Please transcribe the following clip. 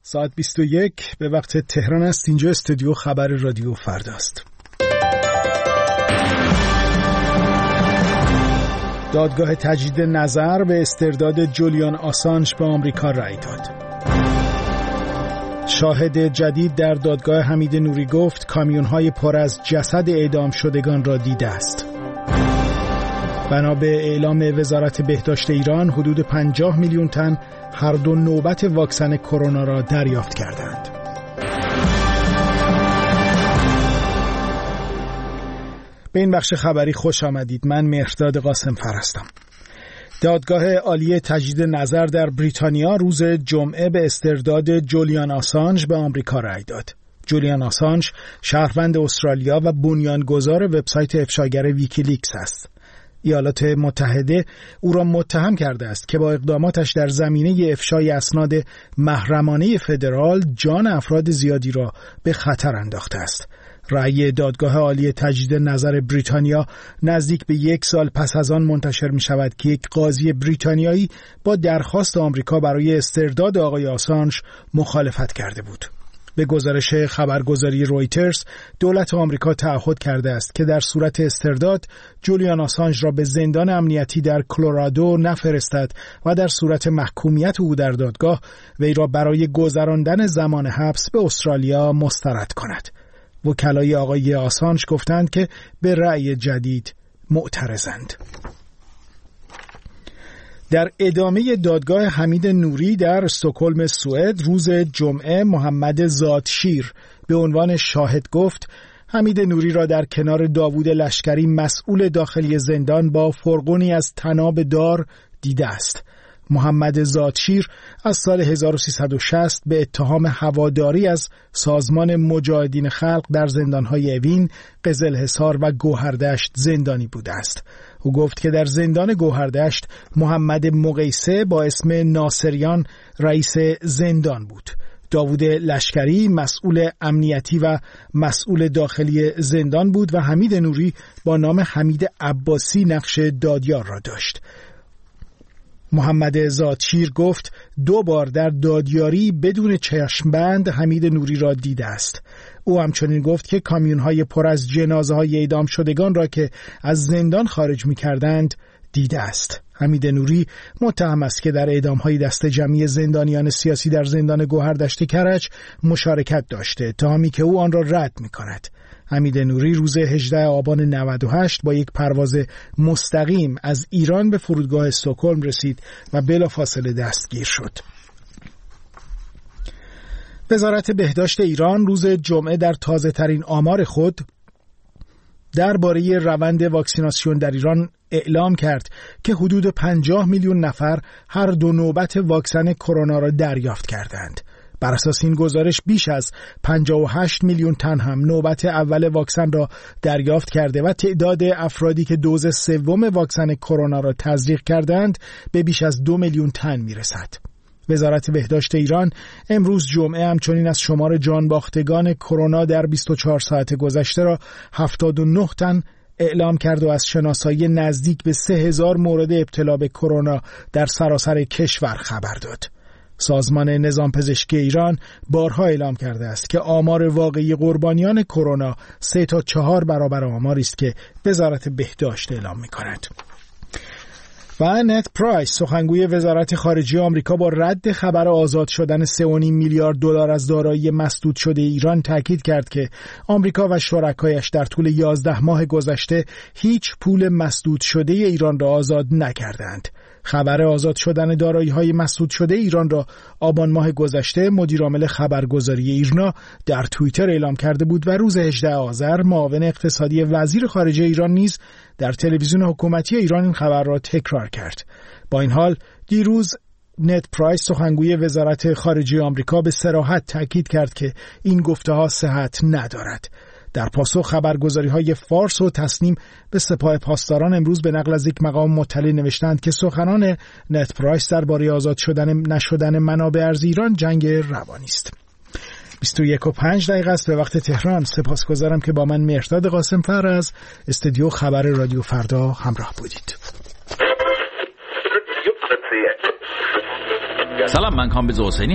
ساعت 21 به وقت تهران است. اینجا استودیو خبر رادیو فرداست. دادگاه تجدید نظر به استرداد جولیان آسانژ به آمریکا رأی داد. شاهد جدید در دادگاه حمید نوری گفت کامیون‌های پر از جسد اعدام شدگان را دیده است. بنا به اعلام وزارت بهداشت ایران حدود 50 میلیون تن هر دو نوبت واکسن کرونا را دریافت کردند. به این بخش خبری خوش آمدید. من مهرداد قاسم‌فر هستم. دادگاه عالی تجدید نظر در بریتانیا روز جمعه به استرداد جولیان آسانژ به آمریکا رأی داد. جولیان آسانژ شهروند استرالیا و بنیانگذار وبسایت افشاگر ویکیلیکس است. ایالات متحده او را متهم کرده است که با اقداماتش در زمینه افشای اسناد محرمانه فدرال جان افراد زیادی را به خطر انداخته است. رأی دادگاه عالی تجدید نظر بریتانیا نزدیک به 1 سال پس از آن منتشر می شود که یک قاضی بریتانیایی با درخواست آمریکا برای استرداد آقای آسانژ مخالفت کرده بود. به گزارش خبرگزاری رویترز، دولت آمریکا تعهد کرده است که در صورت استرداد جولیان آسانژ را به زندان امنیتی در کلرادو نفرستد و در صورت محکومیت او در دادگاه وی را برای گذراندن زمان حبس به استرالیا مسترد کند. وکلای آقای آسانژ گفتند که به رأی جدید معترضند. در ادامه دادگاه حمید نوری در استکهلم سوئد روز جمعه محمد زادشیر به عنوان شاهد گفت حمید نوری را در کنار داوود لشکری مسئول داخلی زندان با فرقونی از طناب دار دیده است. محمد زادشیر از سال 1360 به اتهام هواداری از سازمان مجاهدین خلق در زندانهای اوین، قزلحصار و گوهردشت زندانی بوده است. او گفت که در زندان گوهردشت محمد مقیسه با اسم ناصریان رئیس زندان بود. داوود لشکری مسئول امنیتی و مسئول داخلی زندان بود و حمید نوری با نام حمید عباسی نقش دادیار را داشت. محمد زادشیر گفت 2 بار در دادیاری بدون چشمبند حمید نوری را دیده است. او همچنین گفت که کامیون‌های پر از جنازه‌های اعدام شدگان را که از زندان خارج می‌کردند دیده است. حمید نوری متهم است که در اعدام‌های دست جمعی زندانیان سیاسی در زندان گوهردشت کرج مشارکت داشته، اتهامی که او آن را رد می‌کند. حمید نوری روز 18 آبان 98 با یک پرواز مستقیم از ایران به فرودگاه استکهلم رسید و بلافاصله دستگیر شد. وزارت بهداشت ایران روز جمعه در تازه‌ترین آمار خود درباره روند واکسیناسیون در ایران اعلام کرد که حدود 50 میلیون نفر هر 2 نوبت واکسن کرونا را دریافت کردند. بر اساس این گزارش بیش از 58 میلیون تن هم نوبت اول واکسن را دریافت کرده و تعداد افرادی که دوز سوم واکسن کرونا را تزریق کردند به بیش از 2 میلیون تن میرسد. وزارت بهداشت ایران امروز جمعه همچنین از شمار جانباختگان کرونا در 24 ساعت گذشته را 79 تن اعلام کرد و از شناسایی نزدیک به 3000 مورد ابتلا به کرونا در سراسر کشور خبر داد. سازمان نظام پزشکی ایران بارها اعلام کرده است که آمار واقعی قربانیان کرونا 3 تا 4 برابر آماری است که وزارت بهداشت اعلام می‌کند. و نت پرایس سخنگوی وزارت خارجه آمریکا با رد خبر آزاد شدن 3.5 میلیارد دلار از دارایی مسدود شده ایران تاکید کرد که آمریکا و شرکایش در طول 11 ماه گذشته هیچ پول مسدود شده ایران را آزاد نکردند. خبر آزاد شدن دارایی‌های مسدود شده ایران را آبان ماه گذشته مدیرعامل خبرگزاری ایرنا در توییتر اعلام کرده بود و روز 18 آذر معاون اقتصادی وزیر خارجه ایران نیز در تلویزیون حکومتی ایران این خبر را تکرار کرد. با این حال دیروز نت پرایس سخنگوی وزارت خارجه آمریکا به صراحت تاکید کرد که این گفته‌ها صحت ندارد. در پاسخ خبرگزاری‌های فارس و تسنیم به سپاه پاسداران امروز به نقل از یک مقام مطلع نوشتند که سخنان نت پرایس درباره آزاد شدن نشدن منابع ارزی ایران جنگ روانی است. 21:05 است به وقت تهران. سپاسگزارم که با من مهرداد قاسم‌فر از استودیو خبر رادیو فردا همراه بودید. سلام، من کامبیز حسینی